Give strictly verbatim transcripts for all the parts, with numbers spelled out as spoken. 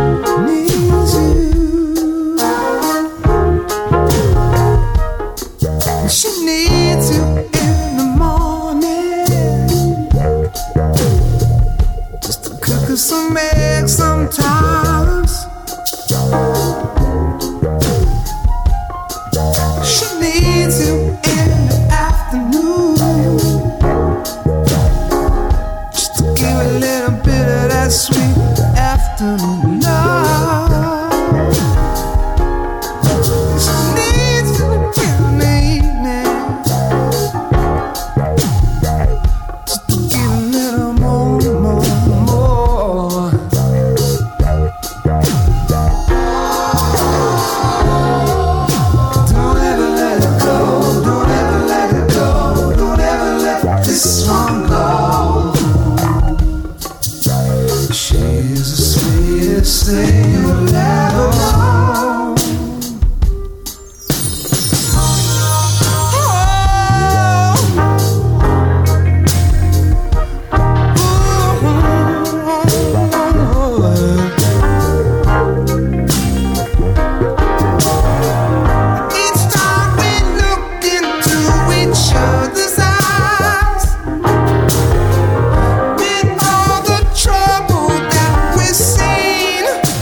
needs you. She needs you in the morning, just to cook her some eggs sometimes. She needs you in the afternoon, just to give a little bit of that sweet afternoon love. She needs you in the evening, just to give a little more, more, more. Don't ever let it go, don't ever let it go, don't ever let this one go. She's the sweetest thing you'll ever know. Each time we look into each other's eyes, with all the trouble that we've seen,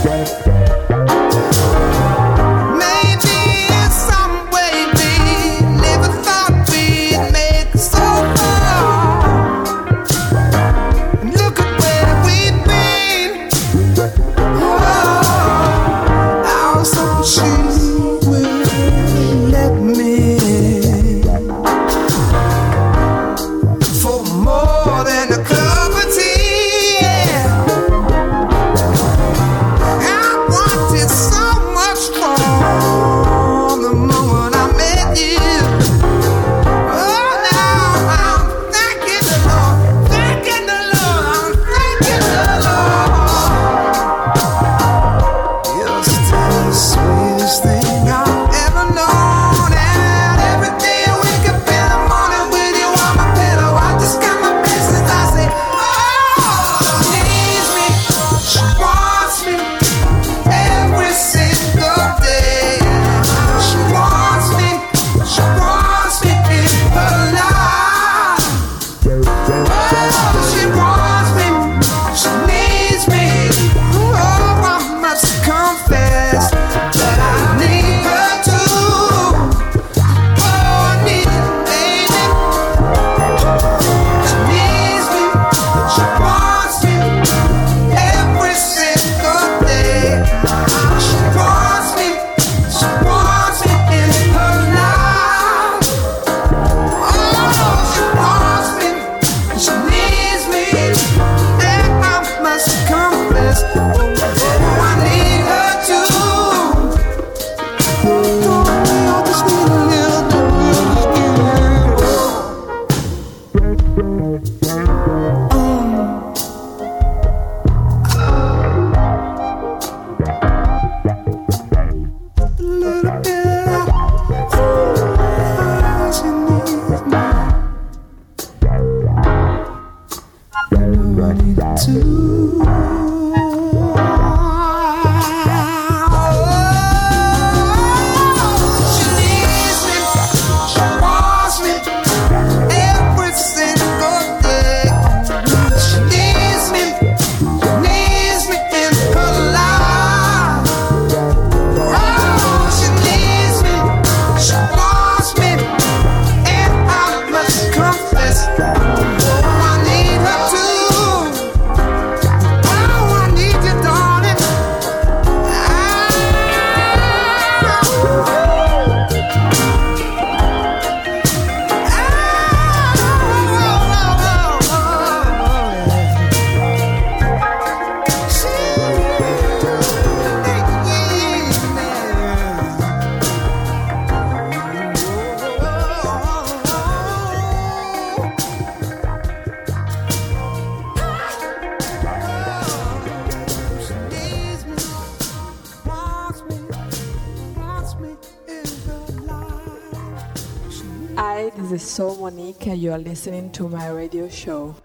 maybe in some way we never thought we'd make it so far. And look at where we've been. Oh, our soul she will let me for more than a cup of tea. Yeah. I wanted so much from the moment I met you. Oh, now I'm thanking the Lord, thanking the Lord, I'm thanking the Lord. You're still the sweetest thing I've ever known, and every day I wake up in the morning with you on my pillow, I just got my business. I say, oh, she needs me, she wants me every single day. She wants me, she wants me in her life. Oh, she wants me, she needs me. Oh, I must confess that I need her too. Oh, I need her, baby. She needs me, she wants me every single day. She wants me, she wants me in her life. Oh, she wants me, she needs me, and I must confess that I need her too. Oh, I just need a little bit. A little bit of she needs me. You know I need it too. She needs me, she wants me every single day. She needs me, needs me in her life. Oh, she needs me, she wants me, and I must confess, oh, I need her too. Oh, I need you, darling. Hi, this is Soul Monique and you are listening to my radio show.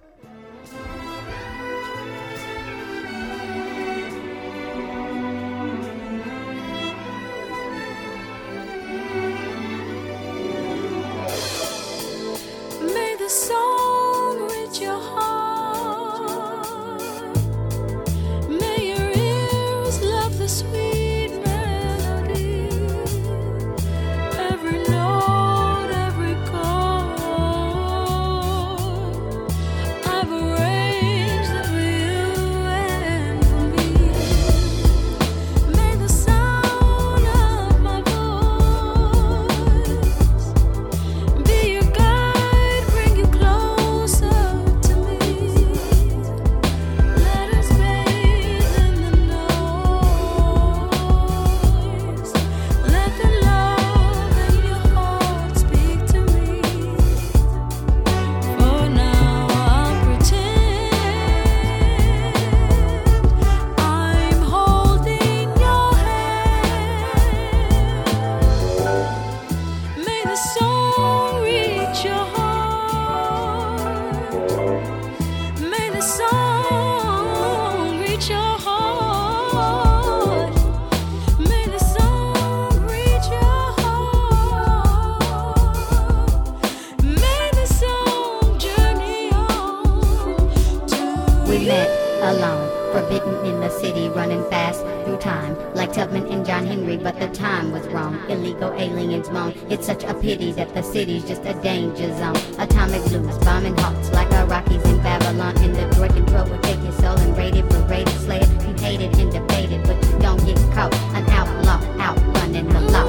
moving fast through time, like Tubman and John Henry, but the time was wrong. Illegal aliens moan. It's such a pity that the city's just a danger zone. Atomic blues, bombing hearts like Iraqis in Babylon. In the droid control will take your soul and raid it, berate it, slay it. You hate it and debate it, but you don't get caught. An outlaw, out running the law.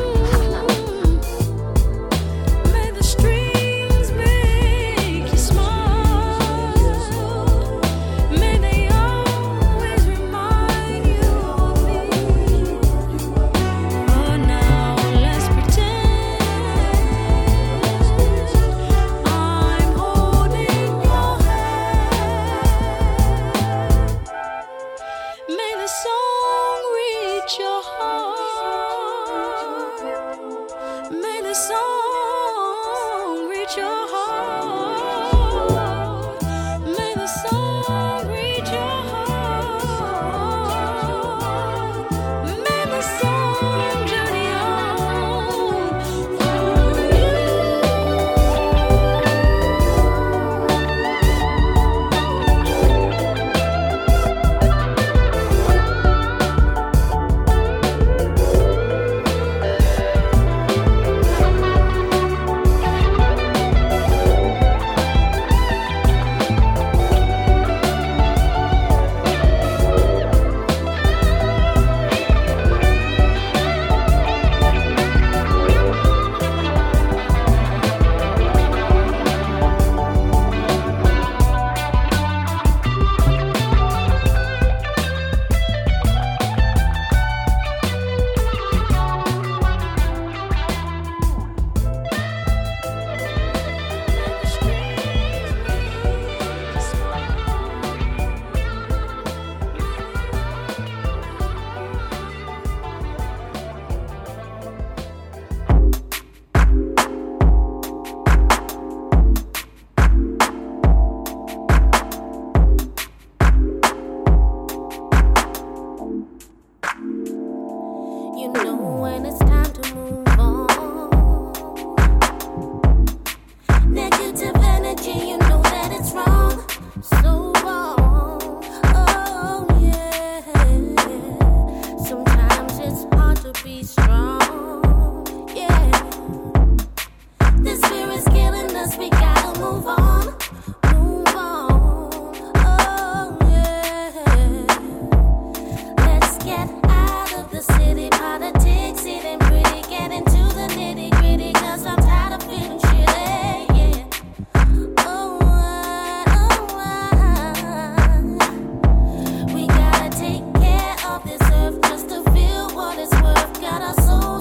Got our soul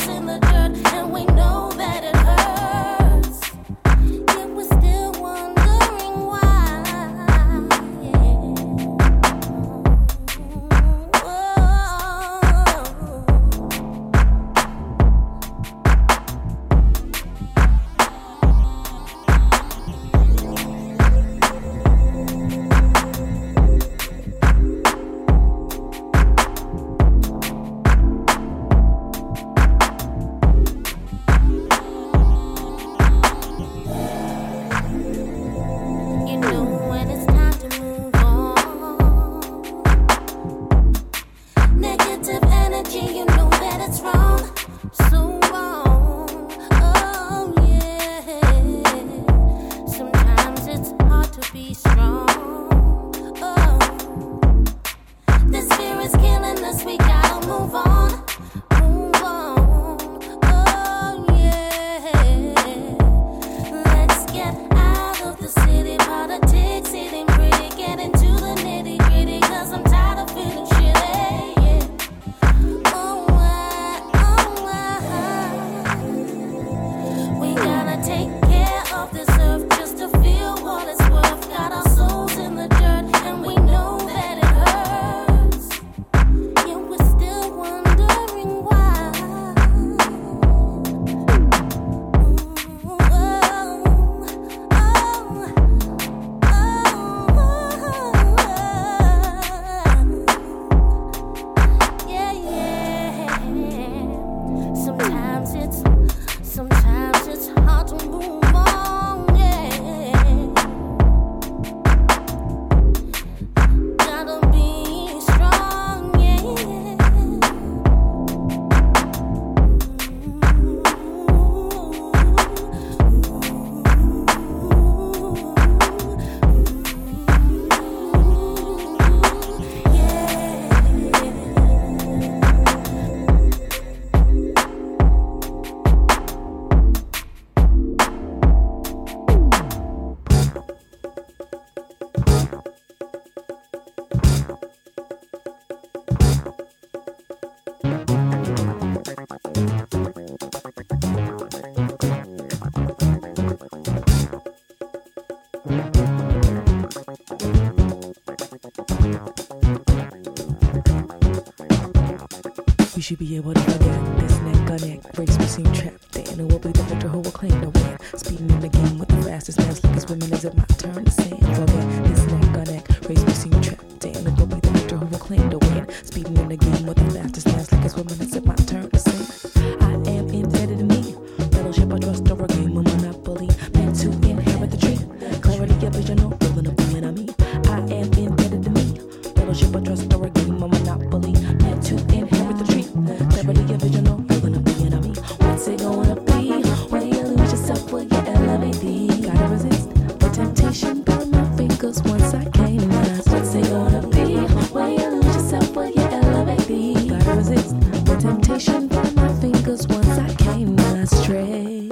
You should be able to forget this neck on neck race we seem trapped in. It will be the victor who will claim the win. Speeding in the game with the fastest man, slickest women. Is it my turn to sin? Forget this neck on neck race we seem trapped in. It will be the victor who will claim the win. Speeding in the game with the fastest man, slickest women. Is it my turn to sin? I am indebted to me. Fellowship, I trust, or a game of Monopoly. Meant to inherit the tree. Clarity of vision, or building a being of me. I am indebted to me. Fellowship, I trust, or a game of Monopoly. Meant to inherit the tree. Clarity of vision, or building a being of me. What's it gonna be? When you lose yourself, will you elevate thee? Gotta resist the temptation, burn my fingers once I came last. What's it gonna be? When you lose yourself, will you elevate thee? Gotta resist the temptation, burn my fingers once I came astray.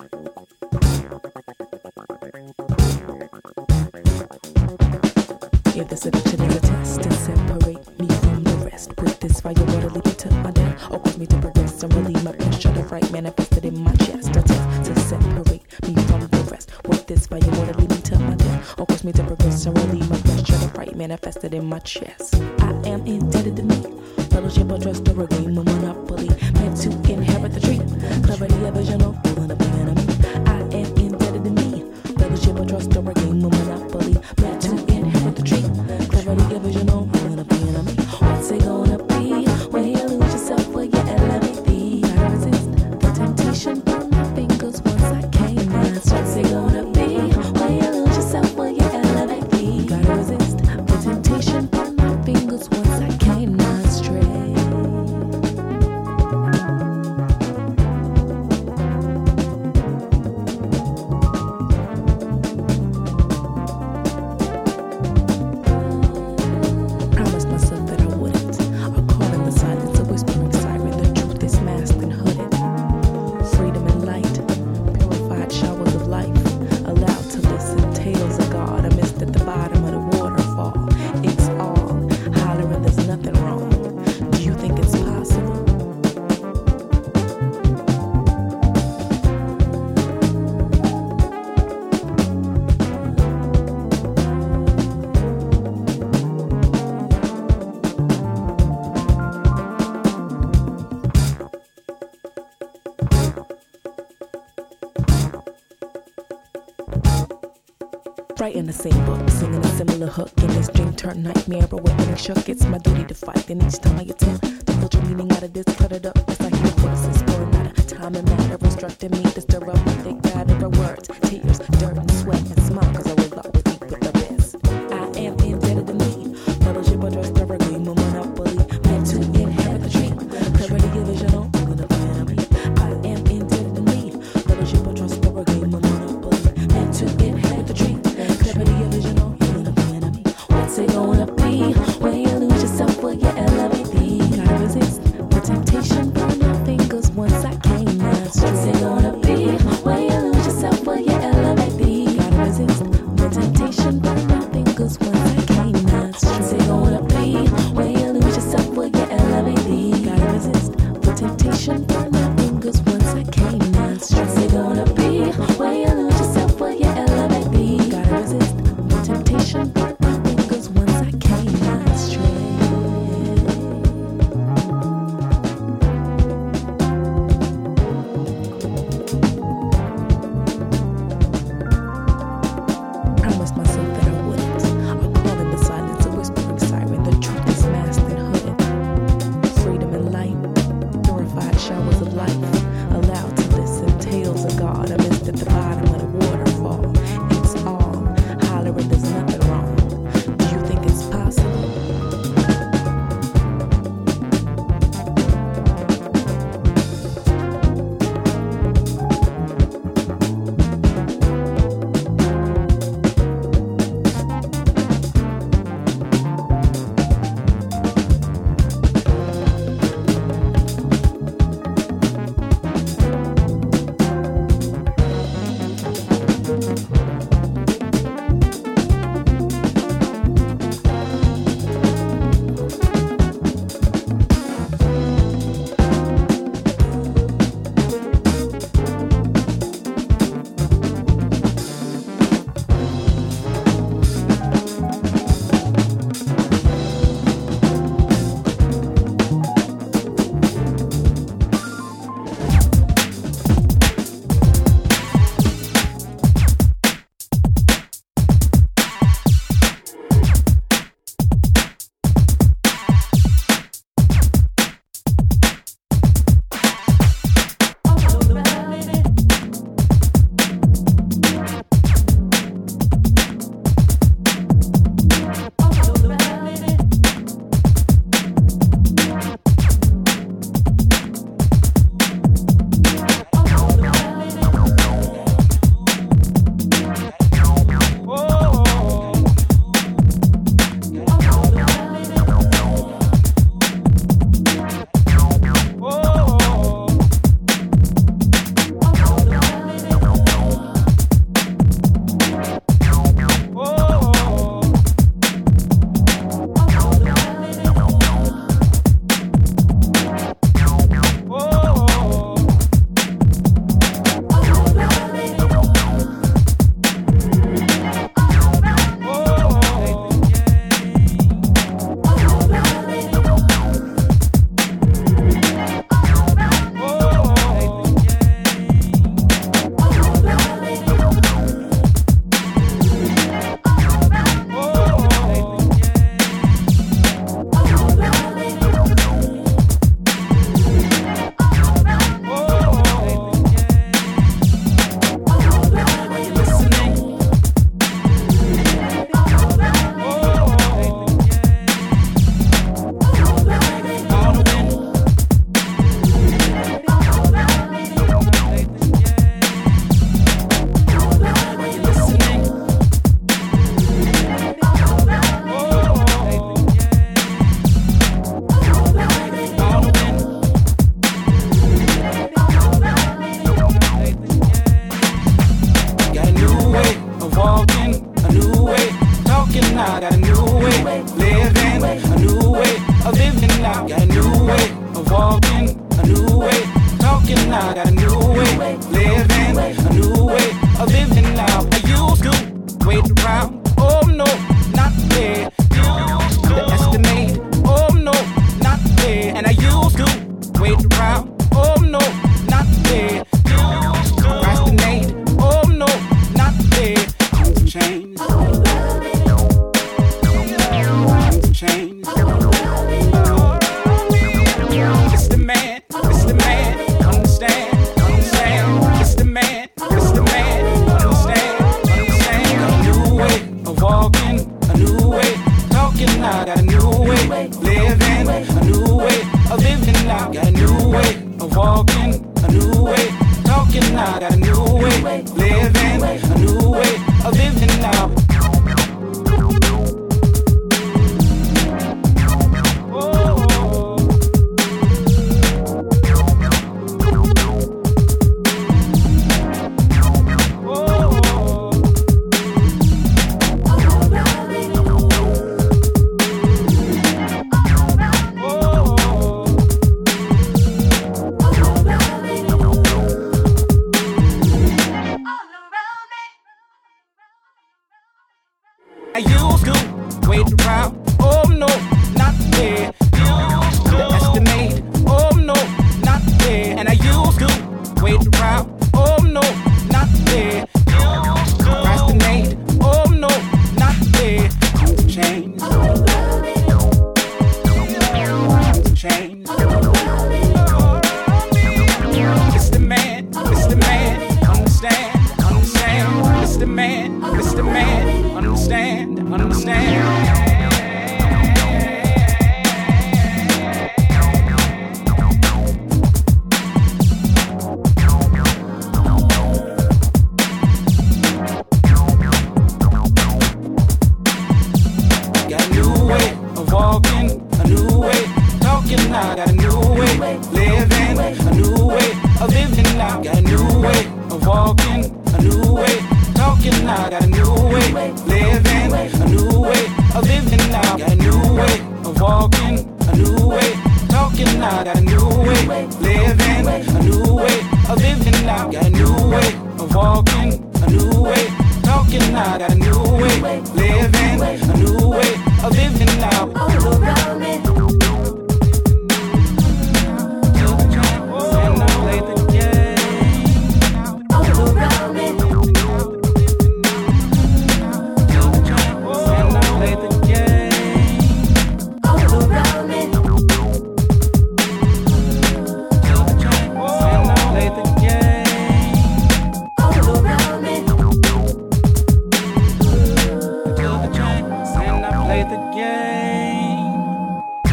If this addiction is a test to separate me from the rest, put this fire water, lead me to my death, or cause me to progress and relieve my pressure. The fright manifested in my chest, a test to separate me from the rest. Put this fire water, lead me to my death, or cause me to progress and relieve my pressure. The fright manifested in my chest. I am indebted to me. Fellowship, or trust, or a game of Monopoly. Meant to inherit the tree. Clarity of vision, or building a being of me. I am indebted to me. Fellowship, or trust, or a game of Monopoly. Meant to inherit the tree. Clarity of vision, or building a being of me. What's it gonna be? When you lose yourself, will you elevate thee? Gotta resist the temptation, burn my fingers once I came last. What's it gonna be? When you lose yourself, will you elevate thee? Gotta resist the temptation, burn my fingers once I came astray. Promised myself that I wouldn't. A call in the silence, a whispering siren. The truth is masked and hooded. Freedom and light, purified showers of life. Allowed to listen, tales of God. I missed at the bottom of the waterfall. It's all hollering, there's nothing wrong. Do you think it's possible? Writing the same book, singing a similar hook. In this dream turned nightmare, awakening shook. It's my duty to fight, and each time I attempt to filter meaning out of this, cluttered up as I hear voices pouring out of time and matter, instructing me to stir up my thick batter of words, tears, dirt, and sweat, and smile, cause I will always eat with the best. I am indebted to me. Fellowship, or trust, or a game of Monopoly. Meant to inherit the tree. Clarity of vision, or building a being of me. I am indebted to me. Fellowship, or trust, or a game of Monopoly. Meant to inherit the tree. Clarity of vision, or building a being of me. What's it gonna be? When you lose yourself, will you elevate thee? Gotta resist the temptation. walking, a new way, talking now, got a new way, living, a new way of living now. I used to wait around, oh no, not there. Used to estimate, oh no, not there. And I used to wait around, oh no, not there. Used to procrastinate, oh no, not there. Things change. Things change. It's the man, it's the man, understand, understand. It's the man, it's the man, understand, understand. Got a new way of walking, a new way, talking now. Got a new way, living, a new way of living now. Got a new way of walking, a new way, talking now. Got a new way, living, a new way of living now. I used to wait around, oh no, not there. Used to estimate, oh no, not there. And I used to wait around, oh no, not there. Used to procrastinate, oh no, not there. Things change. Things change. It's the man, it's the man, understand, understand. It's the man, it's the man. Understand, understand. Got a new way of walking, a new way, talking now. Got a new way, living, a new way of living now. Got a new way of walking, a new way, talking now. Got a new way, living, a new way of living now. Got a new way of walking, a new way, talking now. Got a new way, living, a new way of living now. Got a new way of walking, a new way, talking now. Got a new way, living, a new way of living now. All around me. And I play the game. All around me. Play the game. All around me. Till the train and I play the game. All around me. Till the train and I play the game.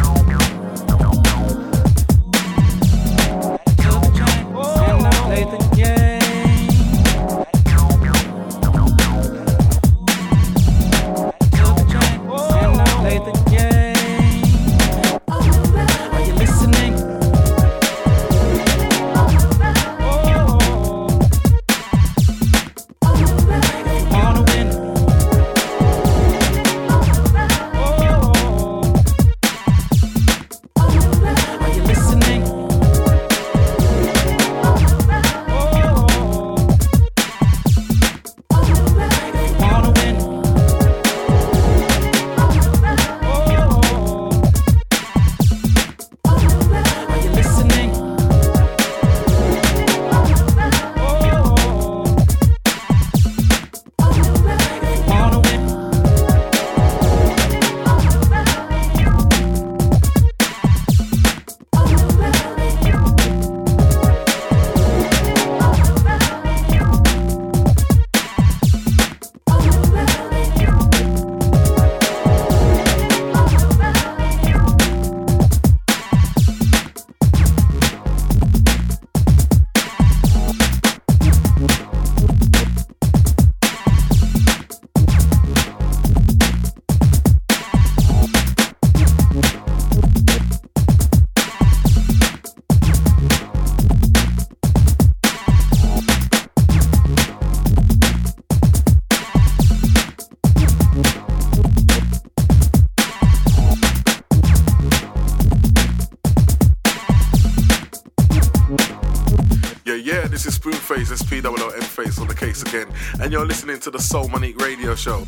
this is Spoonface, S P O O N Face on the case again, and you're listening to the Soul Monique Radio Show.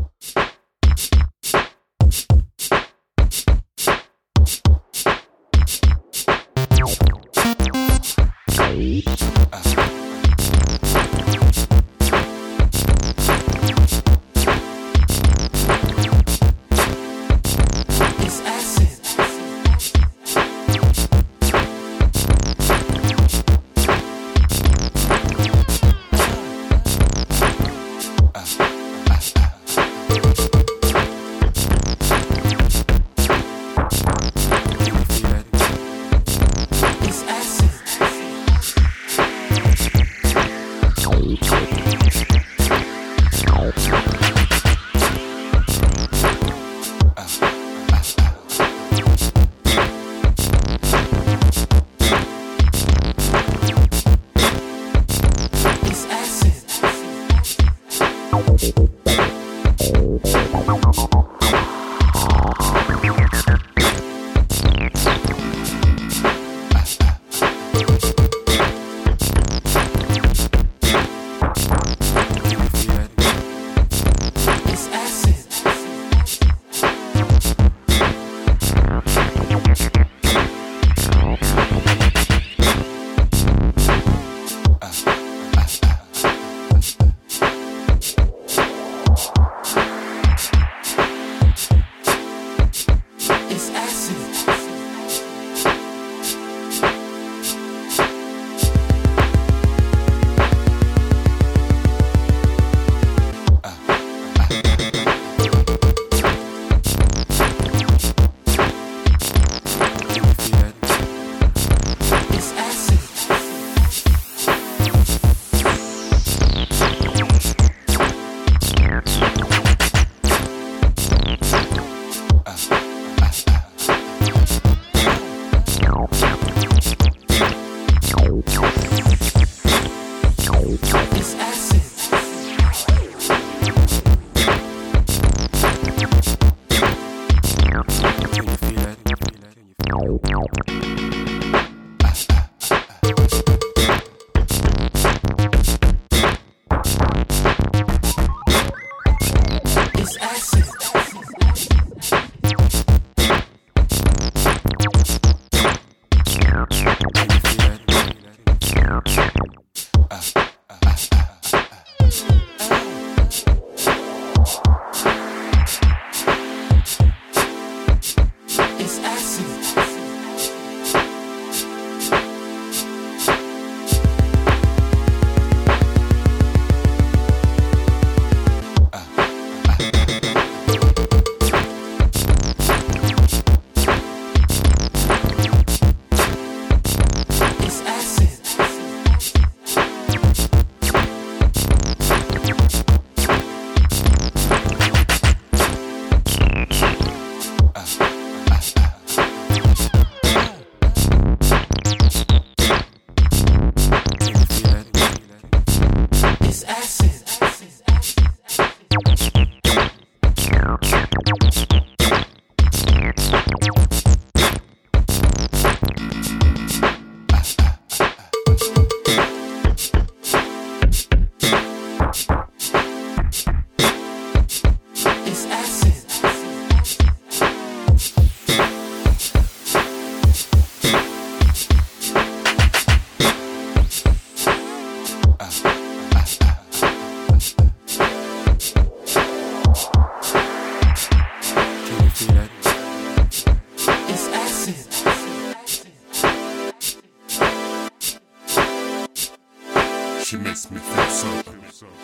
She makes me feel something.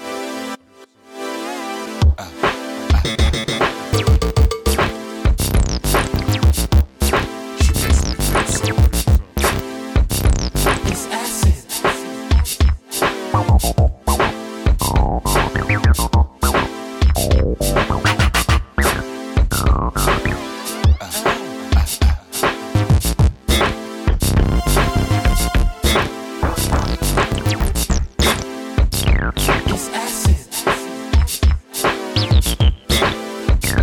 Uh, she makes me feel something. It's acid. It's acid.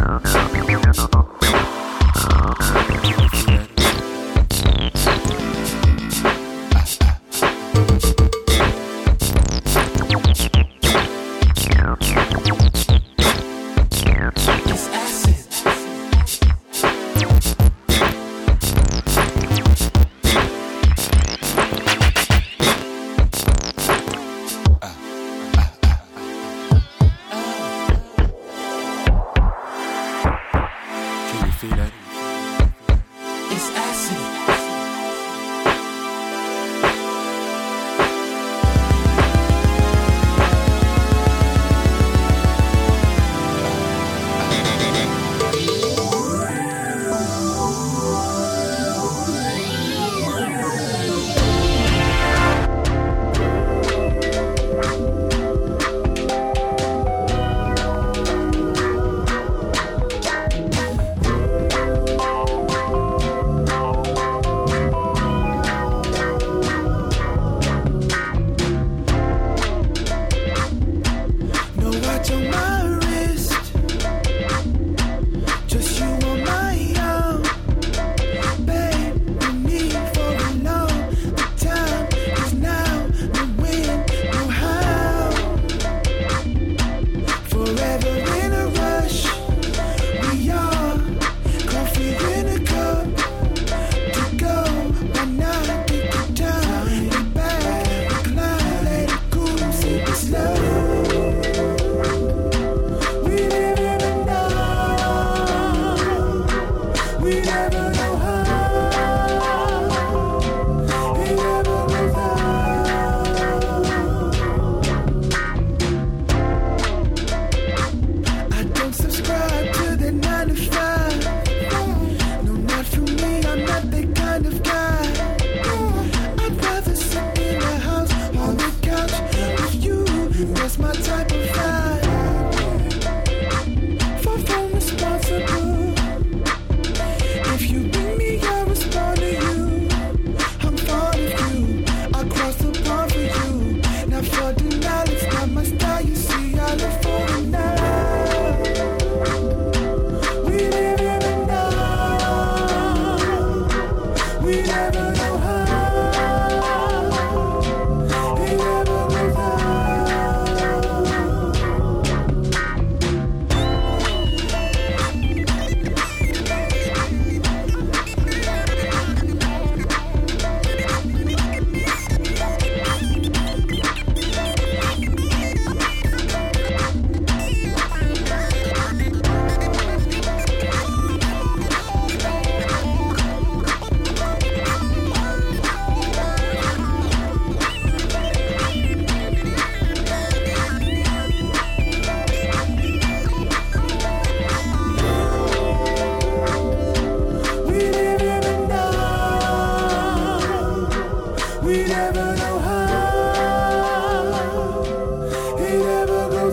We never know how. It never goes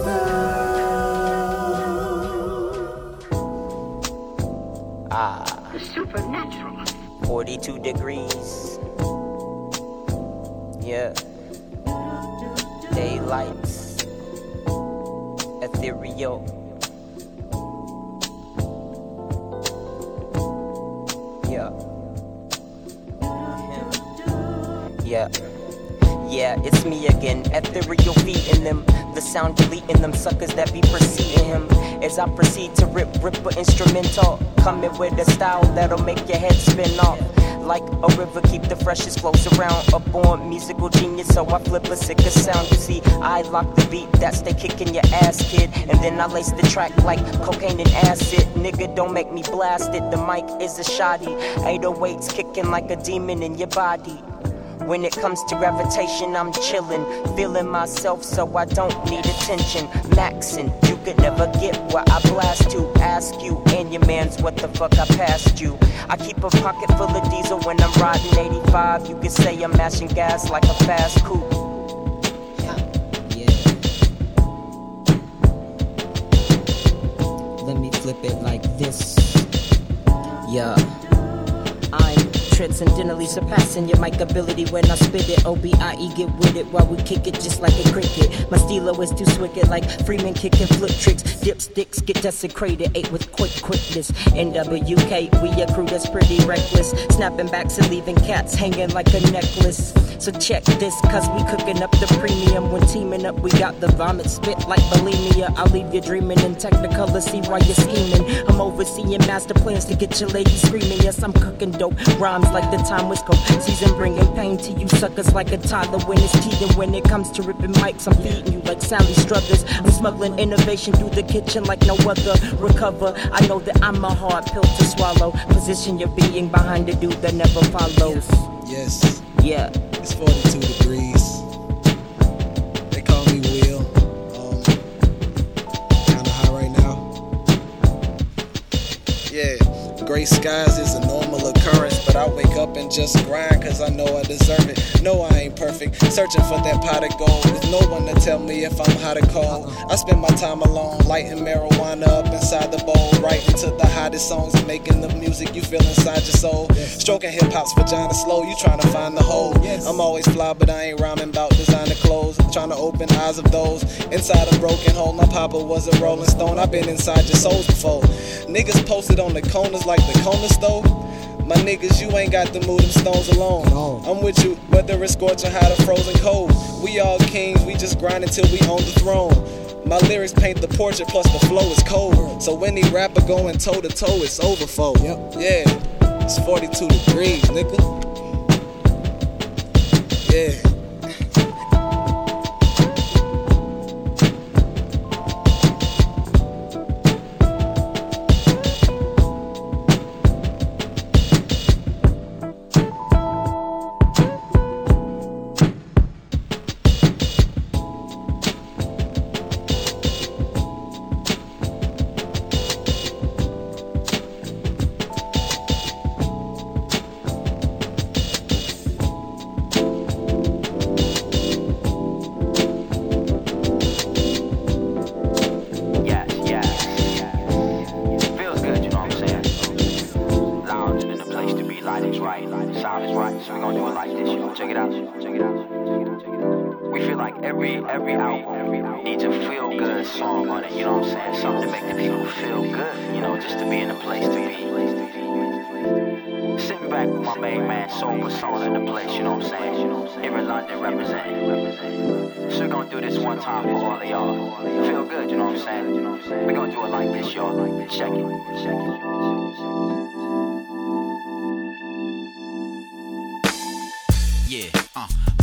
down. Ah. The supernatural. forty-two degrees. Yeah. Daylights. Ethereal. Yeah. Yeah. Yeah, it's me again. Ethereal feet in them. The sound deleting them suckers that be preceding him. As I proceed to rip, rip a instrumental. Coming with a style that'll make your head spin off. Like a river, keep the freshest flows around. A born musical genius, so I flip a sicker sound. You see, I lock the beat, that's they kicking your ass, kid. And then I lace the track like cocaine and acid. Nigga, don't make me blast it, the mic is a shoddy. eight oh eights kicking like a demon in your body. When it comes to gravitation, I'm chillin', feeling myself so I don't need attention. Maxin', you could never get where I blast to. Ask you and your mans what the fuck I passed you. I keep a pocket full of diesel when I'm riding eighty-five. You could say I'm mashing gas like a fast coupe. Yeah. Yeah. Let me flip it like this. Yeah. I'm transcendentally surpassing your mic ability when I spit it. O B I E, get with it while we kick it just like a cricket. My stilo is too wicked like Freeman kicking flip tricks. Dipsticks get desecrated, ate with quick quickness. N W K, we a crew that's pretty reckless. Snapping backs and leaving cats hanging like a necklace. So check this, cause we cooking up the premium. When teaming up, we got the vomit spit like bulimia. I'll leave you dreaming in technicolor, see why you're scheming. I'm overseeing master plans to get your lady screaming. Yes, I'm cooking dope rhymes like the time was cold season, bringing pain to you suckers like a toddler when it's teething. When it comes to ripping mics, I'm feeding you like Sally Struthers. I'm smuggling innovation through the kitchen like no other. Recover, I know that I'm a hard pill to swallow. Position your being behind the dude that never follows. Yes. Yeah. It's forty-two degrees. They call me Will. Um, kinda high right now. Yeah. Gray skies is a normal occurrence, but I wake up and just grind cause I know I deserve it. No, I ain't perfect, searching for that pot of gold with no one to tell me if I'm hot or cold. I spend my time alone, lighting marijuana up inside the bowl, writing to the hottest songs and making the music you feel inside your soul. Stroking hip-hop's vagina slow, you trying to find the hole. I'm always fly, but I ain't rhyming about designer clothes. I'm trying to open eyes of those inside a broken hole. My papa was a rolling stone, I've been inside your souls before. Niggas posted on the corners like the corner store. My niggas, you ain't got to move them stones alone. I'm with you, whether it's scorching hot or frozen cold. We all kings, we just grind until we own the throne. My lyrics paint the portrait, plus the flow is cold. So any rapper going toe to toe, it's over for. Yep. Yeah, it's forty-two degrees, nigga. Yeah.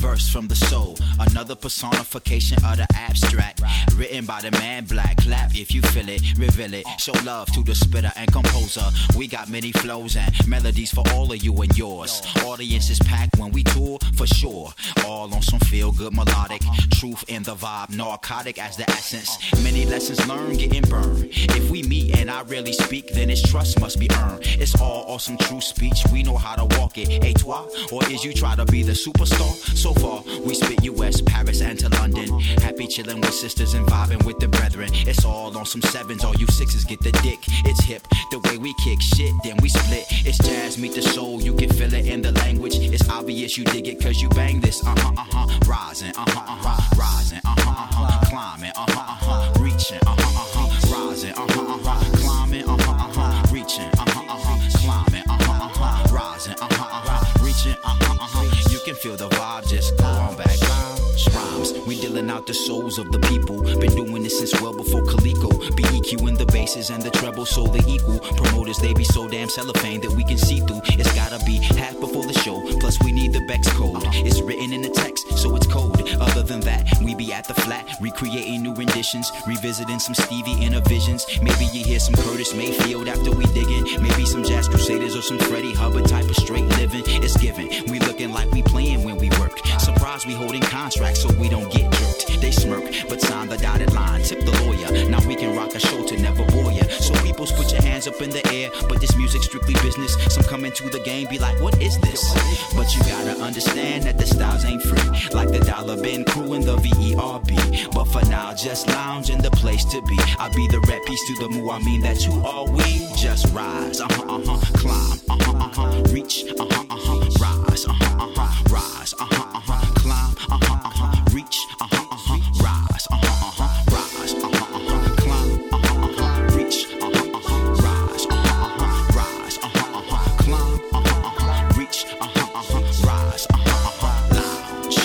verse from the soul, another personification of the abstract. Written by the man Black. Clap if you feel it, reveal it. Show love to the spitter and composer. We got many flows and melodies for all of you and yours. Audience is packed when we tour, for sure. All on some feel-good melodic. Truth in the vibe, narcotic as the essence. Many lessons learned, getting burned. If we meet and I really speak, then it's trust must be earned. It's all awesome true speech, we know how to walk it. Et toi? Or is you try to be the superstar? So far, we spit U S, Paris, and to London. Happy chilling with sisters and vibing with the brethren. It's all on some sevens, all you sixes get the dick. It's hip, the way we kick shit, then we split. It's jazz, meet the soul, you can feel it in the language. It's obvious you dig it cause you bang this, uh-huh, uh-huh. Rising, uh-huh, uh-huh. Rising, uh-huh, uh-huh. Climbing, uh-huh, uh-huh. Reaching, uh-huh, uh-huh. Rising, uh-huh, uh-huh. Climbing, uh-huh, uh-huh. Reaching, uh-huh, uh-huh. Climbing, uh-huh, uh-huh. Rising, uh-huh, uh-huh. Reaching, uh-huh, uh-huh. You can feel the vibe, just go on back. Rhymes, we dealing out the souls of the people. Been doing this since well before Coleco. Be EQing the basses and the treble so they equal. Promoters, they be so damn cellophane that we can see through. It's gotta be half before the show. Plus we need the Bex code. It's written in the text, so it's code. Other than that, we be at the flat, recreating new renditions, revisiting some Stevie inner visions. Maybe you hear some Curtis Mayfield after we digging. Maybe some Jazz Crusaders or some Freddie Hubbard type of straight living. It's given. We looking like we playing when we work. Surprise, we holding contracts so we don't get jerked. They smirk, but sign the dotted line. Tip the lawyer. Now we can rock a show to never bore ya. So peoples, put your hands up in the air. But this music's strictly business. Some come into the game, be like, what is this? But you gotta understand that the styles ain't free. Like the Dollar Bin Crew and the V E R B. But for now, just lounge in the place to be. I be the rap piece to the moo. I mean that you are we. Just rise, uh-huh, uh-huh. Climb, uh-huh, uh-huh. Reach, uh-huh, uh-huh. Rise, uh-huh, uh-huh. Rise, uh-huh, uh-huh. Climb, uh-huh, uh-huh. Reach, uh-huh, uh-huh. Rise, uh-huh, uh-huh. Rise, uh-huh, uh-huh. Climb, uh-huh, uh-huh. Reach, uh-huh, uh-huh. Rise, uh-huh, uh-huh. Rise, uh-huh, uh-huh. Climb, uh-huh, uh-huh. Reach, uh-huh, uh-huh. Rise, uh-huh, uh-huh. Lounge.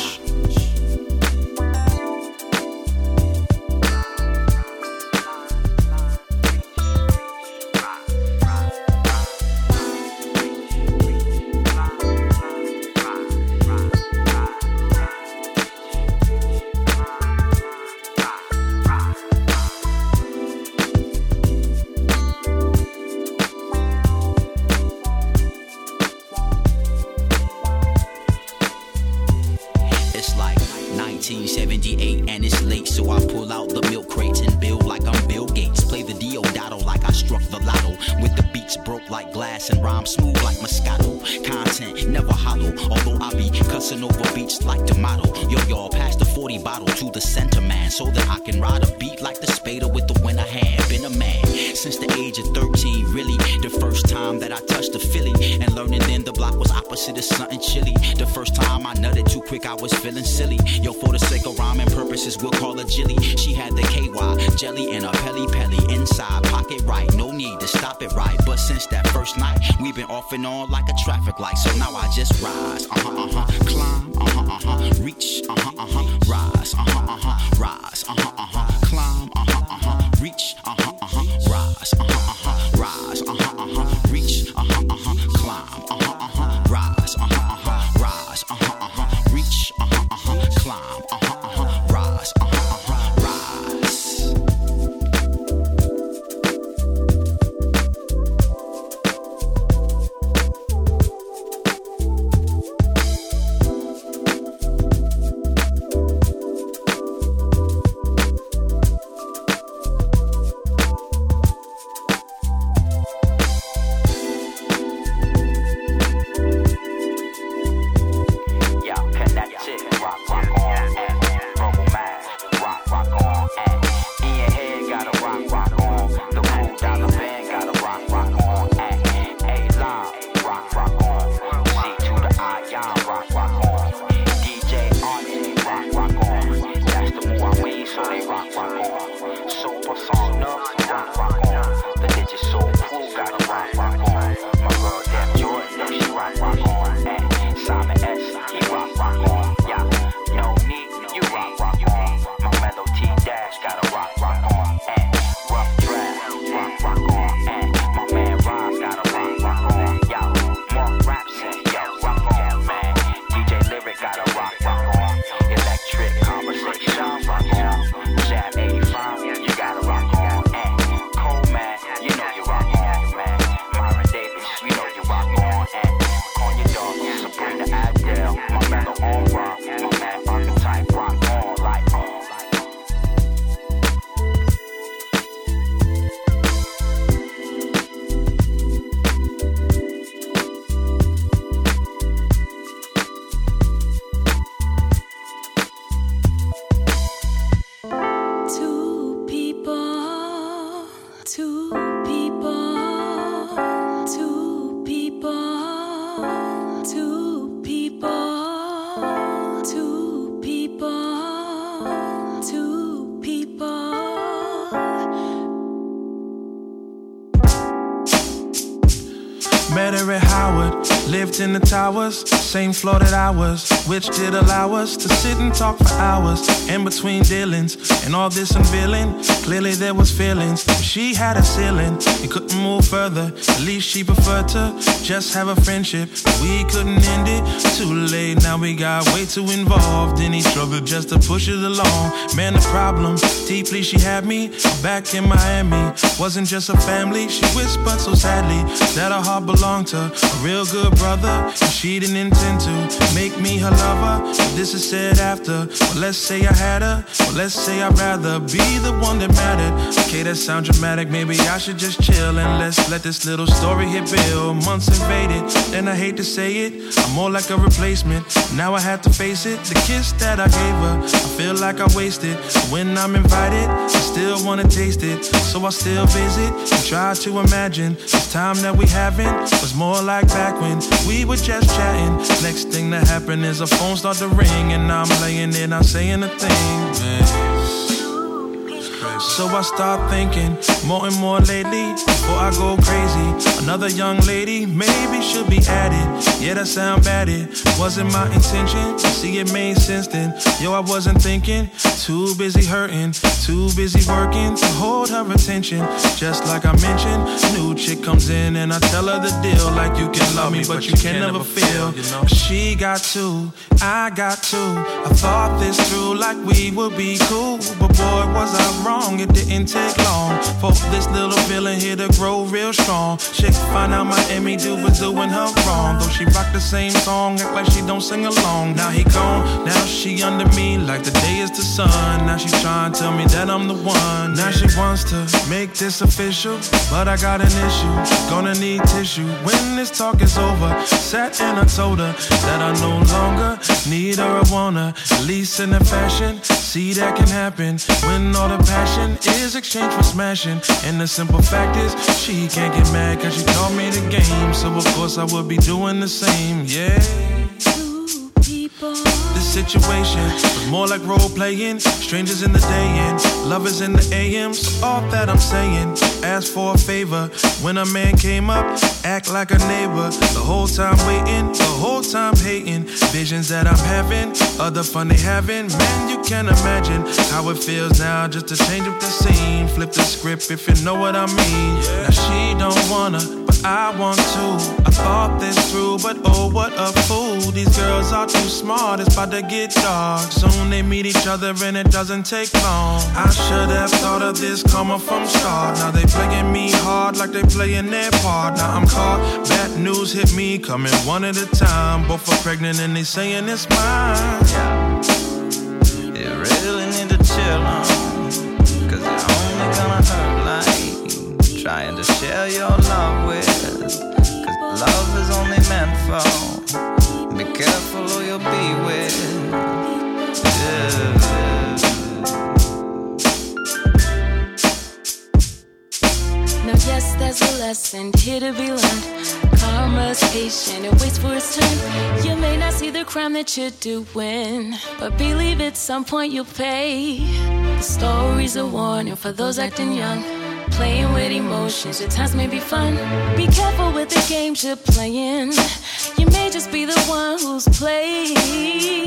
It's like nineteen seventy-eight and it's late, so I pull out the milk crates and build like I'm Bill Gates. Play the Diodato like I struck the lotto. With the beats broke like glass and rhyme smooth like Moscato. Content never hollow, although I be cussing over beats like D'Amato. Yo, y'all, pass the forty bottle to the center man so that I can ride a beat like the Spader with the winner hand. Been a man since the age of thirteen, really. The first time that I touched the Philly and learning then the block was opposite of something chilly. The first time I nutted too quick, I was feeling silly. Yo, for the sake of rhyming purposes, we'll call her Jilly. She had the K Y jelly in a pelly pelly inside pocket right. No need to stop it right, but since that first night, we've been off and on like a traffic light. So now I just rise, uh-huh, uh-huh, climb, uh-huh, uh-huh, reach, uh-huh, uh-huh, rise, uh-huh, uh-huh, rise, uh-huh, uh-huh, climb, uh-huh, uh-huh, reach, uh-huh, uh-huh, rise, uh-huh, uh-huh, rise, uh-huh, uh-huh, reach, uh-huh, uh-huh, climb, uh-huh, uh-huh, rise, uh-huh, uh-huh, rise, uh-huh, uh-huh, reach, uh-huh, uh-huh, climb, uh-huh, uh-huh, rise, uh-huh, uh-huh, rise. lived in the towers, same floor that I was, which did allow us to sit and talk for hours. In between dealings and all this unveiling, clearly there was feelings. She had a ceiling, we couldn't move further. At least she preferred to just have a friendship. We couldn't end it, too late. Now we got way too involved in each other just to push it along. Man, the problem, deeply she had me back in Miami. Wasn't just a family, she whispered so sadly that her heart belonged to a real good brother. And she didn't intend to make me her lover, but this is said after. Well, let's say I had her, well, let's say I'd rather be the one that mattered. Okay, that sounds dramatic, maybe I should just chill and let's let this little story hit Bill. Months invaded, and I hate to say it, I'm more like a replacement. Now I have to face it, the kiss that I gave her, I feel like I wasted. When I'm invited, I still wanna taste it, so I still visit and try to imagine this time that we haven't was more like back when we were just chatting. Next thing that happened is a phone start to ring, and I'm laying there not saying a thing, man. So I start thinking more and more lately before I go crazy. Another young lady maybe should be added. Yeah, that sound bad, it wasn't my intention. See, it made sense then. Yo, I wasn't thinking. Too busy hurting, too busy working to hold her attention. Just like I mentioned, new chick comes in and I tell her the deal. Like you can love me, but you can never feel. She got two, I got two. I thought this through like we would be cool, but boy, was I wrong. It didn't take long for this little feeling here to grow real strong. Chick find out my Emmy dude was doing her wrong. Though she rocked the same song, act like she don't sing along. Now he gone, now she under me like the day is the sun. Now she trying to tell me that I'm the one. Now she wants to make this official, but I got an issue, gonna need tissue when this talk is over. Sat and I told her that I no longer need her or want her, at least in the fashion. See, that can happen when all the passion is exchanged for smashing. And the simple fact is, she can't get mad cause she taught me the game. So of course I would be doing the same, yeah. This situation was more like role playing. Strangers in the day and lovers in the A Ms. All that I'm saying, ask for a favor. When a man came up, act like a neighbor. The whole time waiting, the whole time hating. Visions that I'm having, other fun they having. Man, you can't imagine how it feels now just to change up the scene. Flip the script if you know what I mean. Now she don't wanna, but I want to. I thought this through, but oh what a fool. These girls are too smart, it's about to get dark. Soon they meet each other and it doesn't take long. I should have thought of this karma from start. Now they playing me hard like they playing their part. Now I'm caught, bad news hit me, coming one at a time. Both are pregnant and they saying it's mine. Yeah, you really need to chill on, cause you're only gonna hurt like trying to share your love with. Cause love is only meant for, be careful who you'll be with. Yeah. Now yes, there's a lesson here to be learned. Karma's patient, it waits for its turn. You may not see the crime that you're doing, but believe at some point you'll pay. The story's a warning for those acting young, playing with emotions, at times may be fun. Be careful with the games you're playing. You may just be the one who's played.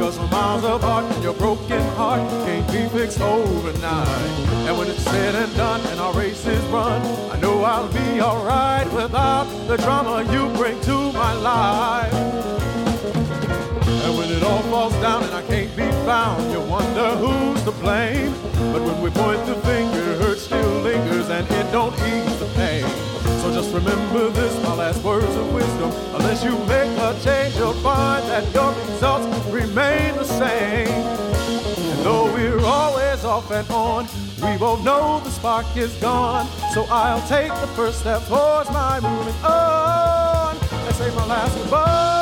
Cause we're miles apart and your broken heart can't be fixed overnight. And when it's said and done and our race is run, I know I'll be alright without the drama you bring to my life. And when it all falls down and I can't be found, you wonder who's to blame. But when we point the finger, hurt still lingers and it don't ease the pain. So just remember this, my last words of wisdom. Unless you make a change, you'll find that your results remain the same. And though we're always off and on, we both know the spark is gone. So I'll take the first step towards my moving on and say my last goodbye.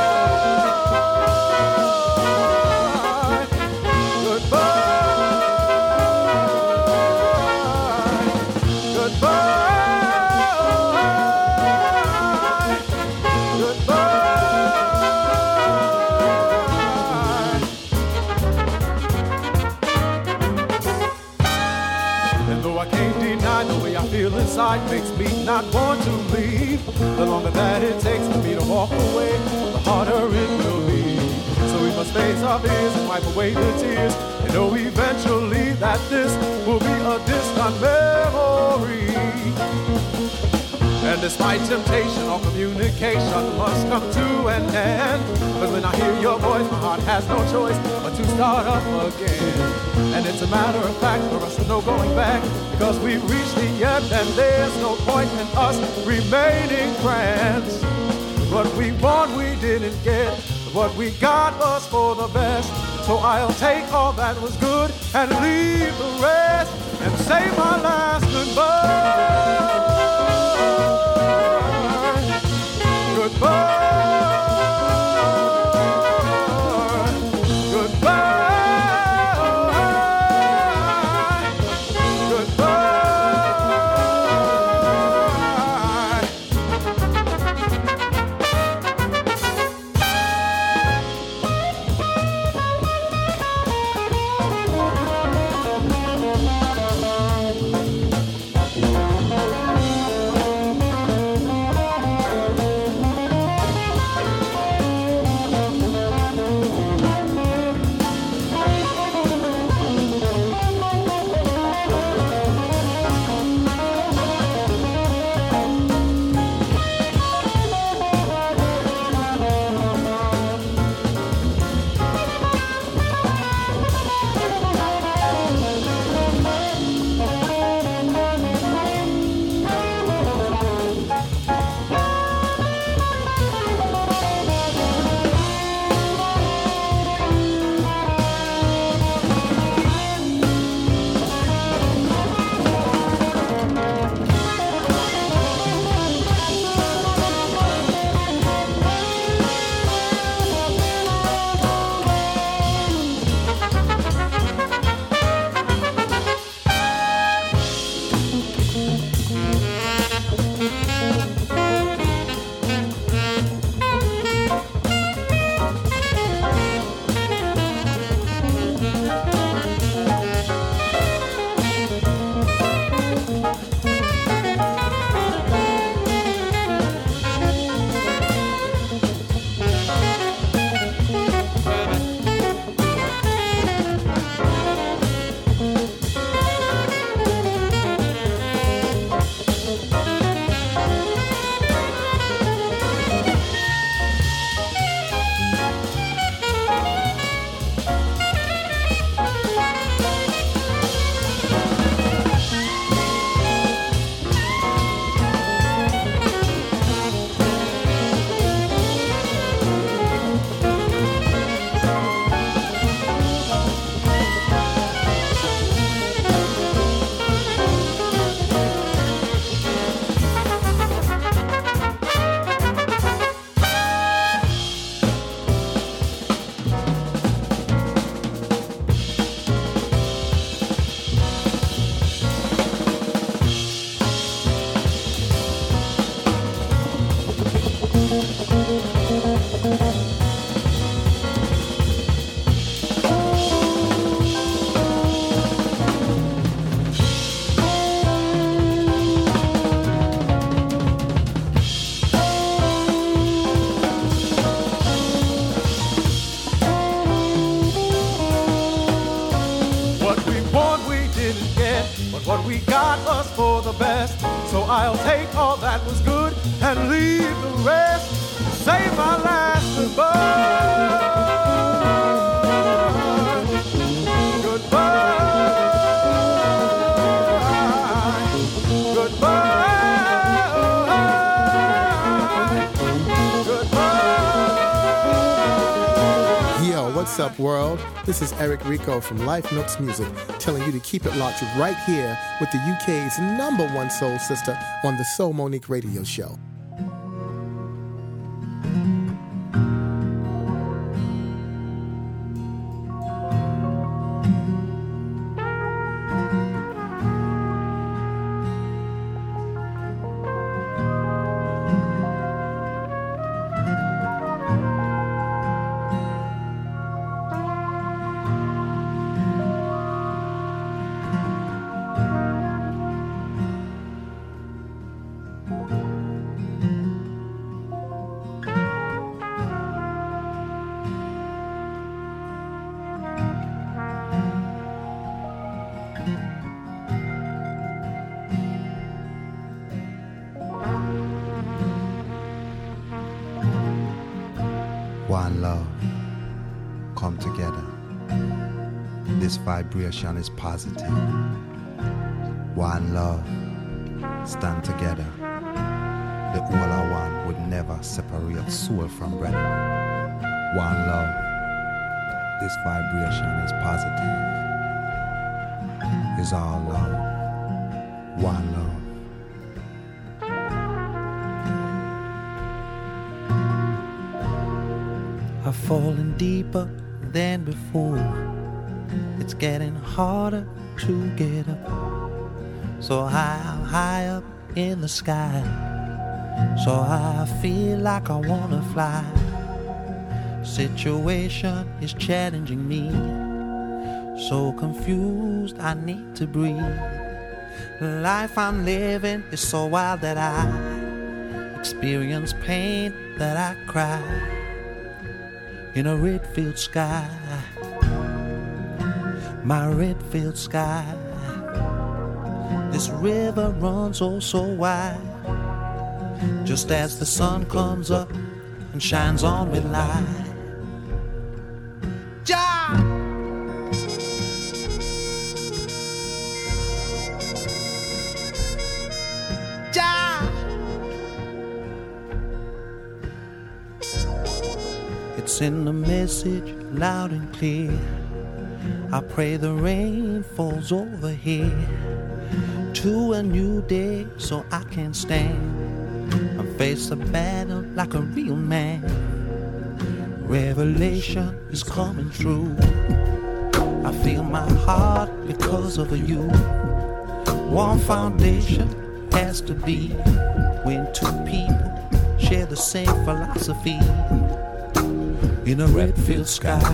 Inside makes me not want to leave. The longer that it takes for me to walk away, the harder it will be. So we must face our fears and wipe away the tears, and know eventually that this will be a distant memory. And despite temptation, all communication must come to an end. But when I hear your voice, my heart has no choice but to start up again. And it's a matter of fact for us to no going back, because we've reached the end and there's no point in us remaining friends. What we want we didn't get, but what we got was for the best. So I'll take all that was good and leave the rest, and say my last goodbye. Goodbye. but we got us for the best. So I'll take all that was good and leave the rest. Save my last goodbye. Goodbye. What's up, world? This is Eric Rico from Life Notes Music, telling you to keep it locked right here with the U K's number one soul sister on the Soul Monique radio show. One love, come together. This vibration is positive. One love, stand together. The all I want would never separate soul from brother. One love, this vibration is positive. Is all love. One love. I've fallen deeper than before. It's getting harder to get up. So high, high up in the sky. So I feel like I wanna fly. Situation is challenging me. So confused, I need to breathe. The life I'm living is so wild that I experience pain, that I cry. In a red-filled sky, my red-filled sky. This river runs oh so wide. Just as the sun comes up and shines on with light. Ja! Ja! It's in the message, loud and clear. I pray the rain falls over here to a new day so I can stand and face the battle like a real man. Revelation is coming true. I feel my heart because of you. One foundation has to be when two people share the same philosophy. In a red-filled sky,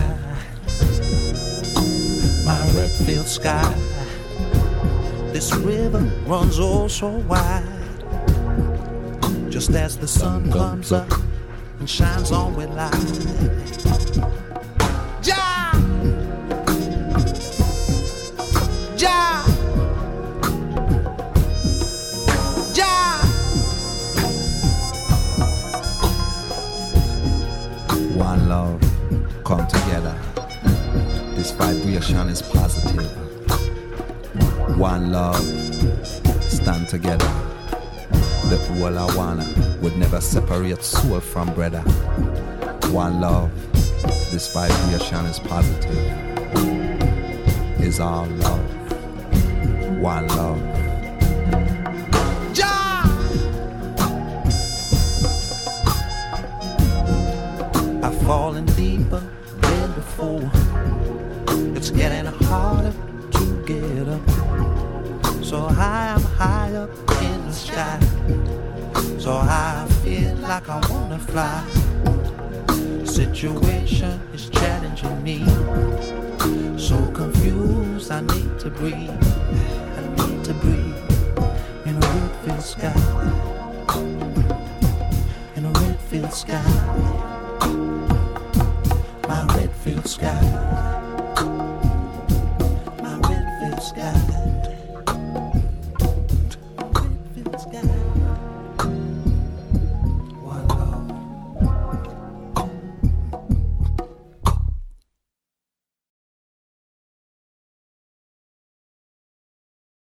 my red-filled sky. This river runs oh so wide. Just as the sun comes up and shines on with light. Ja! Ja! Ja! One love, come together. This vibration is positive. One love, stand together. The all I wanna would never separate soul from brother. One love, this vibration is positive. Is all love. One love. Ja! I've fallen deeper than before. It's getting harder to get up. So high, I'm high up in the sky. So I feel like I wanna fly. Situation is challenging me. So confused, I need to breathe. I need to breathe. In a red-filled sky. In a red-filled sky. My red-filled sky. My red-filled sky.